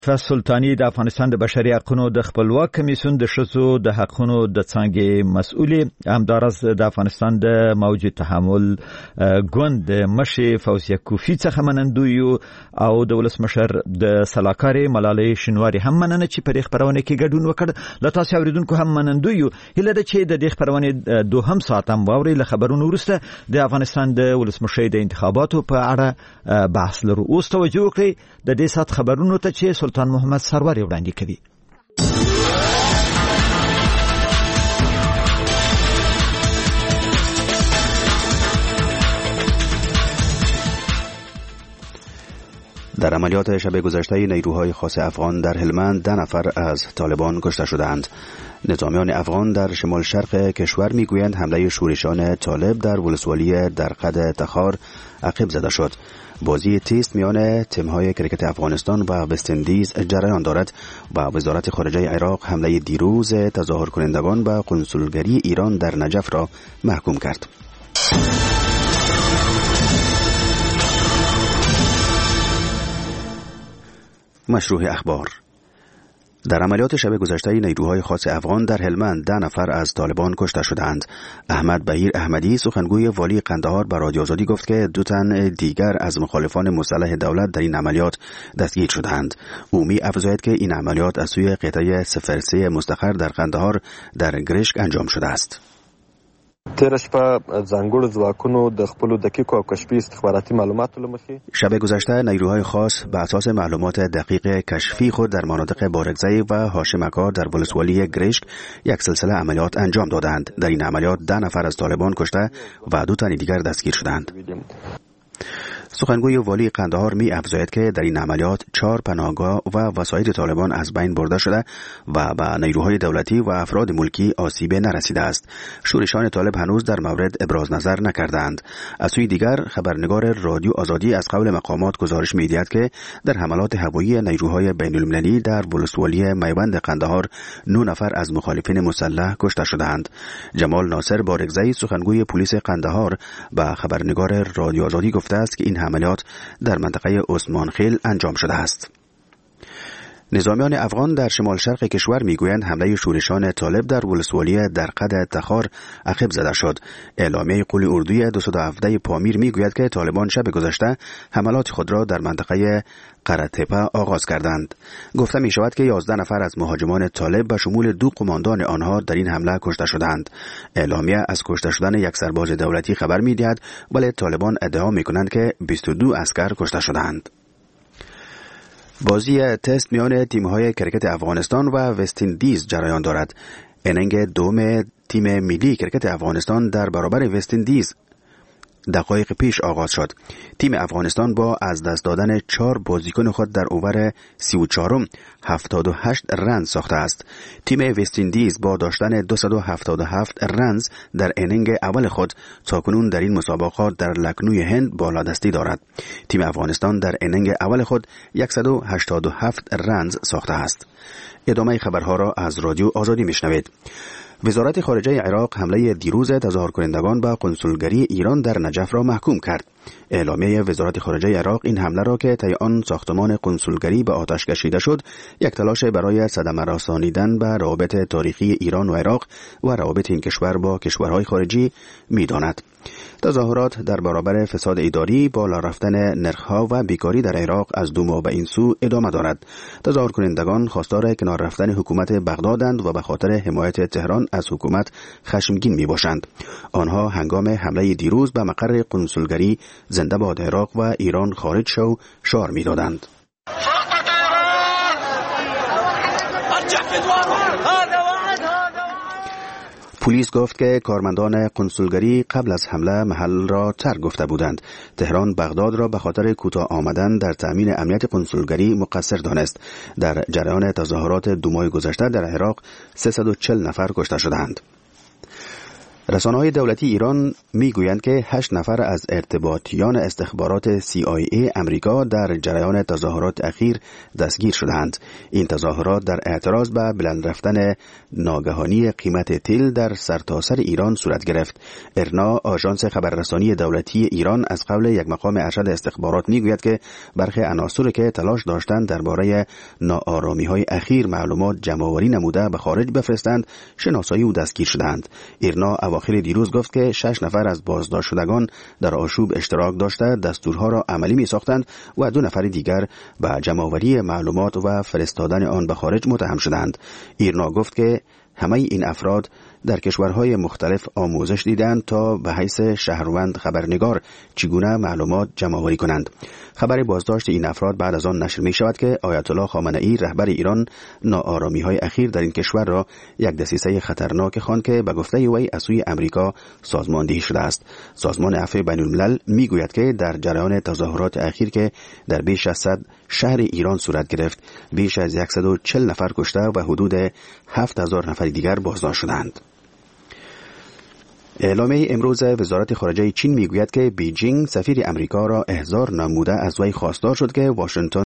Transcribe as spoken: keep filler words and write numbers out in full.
سلطانی د افغانستان د بشري حقوقو د خپلواک کمیسیون د شذو د حقوقو د څنګه مسؤلې همدارس د افغانستان د موجود تحمل ګوند مشي فوزیه کوفی څخه منندوی او د ولسمشر د سلاکاري ملالۍ شنواری هم مننه چې په خبرونه کې ګډون وکړ. له تاسو اوریدونکو هم منندوی هله د چې د خبرونه دوهم ساعت هم باوري له خبرونو وروسته د افغانستان د ولسمشر د انتخاباتو په اړه بحث لرو. اوس توجه وکړئ د دې سات خبرونو ته چې سلطان محمد سرور وړاندې کوي. در عملیات شب گذشته نیروهای خاص افغان در هلمند ده نفر از طالبان کشته شدند. نظامیان افغان در شمال شرق کشور میگویند حمله شورشان طالب در ولسوالی درقد تخار عقب زده شد. بازی تیست میان تیم‌های کرکت افغانستان و وست‌اندیز جریان دارد و وزارت خارجه عراق حمله دیروز تظاهر کنندگان به قنسولگری ایران در نجف را محکوم کرد. مشروع اخبار. در عملیات شب گذشته نیروهای خاص افغان در هلمند ده نفر از طالبان کشته شدند. احمد بهیر احمدی سخنگوی والی قندهار به رادیو آزادی گفت که دو تن دیگر از مخالفان مسلح دولت در این عملیات دستگیر شدند. او می افزاید که این عملیات از سوی قطعه صفر سه مستقر در قندهار در گرشک انجام شده است. تیر شپه ځانګړو ځواکونو د خپلو دقیقو او کشفي استخباراتي معلوماتو له مخې شب گذشته نیروهای خاص به اساس معلومات دقیق کشفی خود در مناطق بارکزی و هاشمکار در ولسوالی گرشک یک سلسله عملیات انجام دادند. در این عملیات ده نفر از طالبان کشته و دو تن دیگر دستگیر شدند. سخنگوی والی قندهار می افزاید که در این عملیات چهار پناهگاه و وسایل طالبان از بین برده شده و به نیروهای دولتی و افراد ملکی آسیب نرسیده است. شورشان طالب هنوز در مورد ابراز نظر نکردند. از سوی دیگر خبرنگار رادیو آزادی از قول مقامات گزارش می دهد که در حملات هوایی نیروهای بین المللی در ولسوالی میوند قندهار نه نفر از مخالفین مسلح کشته شدند. جمال ناصر بارکزی سخنگوی پلیس قندهار به خبرنگار رادیو آزادی گفته است که این عملیات در منطقه عثمان خیل انجام شده است. نظامیان افغان در شمال شرق کشور میگویند حمله شورشان طالب در ولسوالی درقد تخار عقب زده شد. اعلامیه قول اردوی دویست و هفده پامیر میگوید که طالبان شب گذشته حملات خود را در منطقه قره‌تپه آغاز کردند. گفته می شود که یازده نفر از مهاجمان طالب به شمول دو قماندان آنها در این حمله کشته شدند. اعلامیه از کشته شدن یک سرباز دولتی خبر می دهد، ولی طالبان ادعا می کنند که بیست و دو عسکر کشته شدند. بازی تست میان تیم‌های کرکت افغانستان و وست‌اندیز جریان دارد. اننگ دوم تیم ملی کرکت افغانستان در برابر وست‌اندیز دقایق پیش آغاز شد. تیم افغانستان با از دست دادن چهار بازیکن خود در اوور سی و چهارم هفتاد و هشت رنز ساخته است. تیم وست‌اندیز با داشتن دویست و هفتاد و هفت رنز در انینگ اول خود تاکنون در این مسابقات در لکنوی هند بالادستی دارد. تیم افغانستان در انینگ اول خود صد و هشتاد و هفت رنز ساخته است. ادامه خبرها را از رادیو آزادی میشنوید. وزارت خارجه عراق حمله دیروز تظاهر کنندگان به قنسولگری ایران در نجف را محکوم کرد. اعلامیه وزارت خارجه عراق این حمله را که طی آن ساختمان قنسولگری به آتش کشیده شد یک تلاش برای صدمه رسانیدن به روابط تاریخی ایران و عراق و روابط این کشور با کشورهای خارجی می‌داند. تظاهرات در برابر فساد اداری، بالا رفتن نرخ‌ها و بیکاری در عراق از دو ماه به این سو ادامه دارد. تظاهر کنندگان خواستار کنار رفتن حکومت بغدادند و به خاطر حمایت تهران از حکومت خشمگین میباشند. آنها هنگام حمله دیروز به مقر قنسولگری زنده باد عراق و ایران خارج شو شعار میدادند. پلیس گفت که کارمندان قنسولگری قبل از حمله محل را ترک گفته بودند. تهران بغداد را به خاطر کوتاه آمدن در تأمین امنیت قنسولگری مقصر دانست. در جریان تظاهرات دو ماه گذشته در عراق سیصد و چهل نفر کشته شدند. رسانه‌های دولتی ایران میگویند که هشت نفر از ارتباطیان استخبارات سی آی ای امریکا در جریان تظاهرات اخیر دستگیر شدند. این تظاهرات در اعتراض به بلند رفتن ناگهانی قیمت تیل در سرتاسر ایران صورت گرفت. ارنا، آژانس خبررسانی دولتی ایران، از قول یک مقام ارشد استخبارات میگوید که برخی عناصر که تلاش داشتند درباره ناآرامی‌های اخیر معلومات جمع‌آوری نموده به خارج بفرستند، شناسایی و دستگیر شدند. ارنا اواخر دیروز گفت که شش نفر از بازداشت شدگان در آشوب اشتراک داشته دستورها را عملی می ساختند و دو نفر دیگر به جمع‌آوری معلومات و فرستادن آن به خارج متهم شدند. ایرنا گفت که همه این افراد در کشورهای مختلف آموزش دیدند تا به حیث شهروند خبرنگار چگونه معلومات جمع‌آوری کنند. خبر بازداشت این افراد بعد از آن نشر می شود که آیت الله خامنه‌ای رهبر ایران ناآرامی‌های اخیر در این کشور را یک دسیسه خطرناک خواند که به گفته وی از سوی امریکا سازماندهی شده است. سازمان عفو بین‌الملل می گوید که در جریان تظاهرات اخیر که در بیش از صد شهر ایران صورت گرفت، بیش از صد و چهل نفر کشته و حدود هفت هزار نفر دیگر بازداشت شدند. اعلامیه امروز وزارت خارجه چین میگوید که بیجینگ سفیر امریکا را احضار نموده از وی خواستار شد که واشنگتن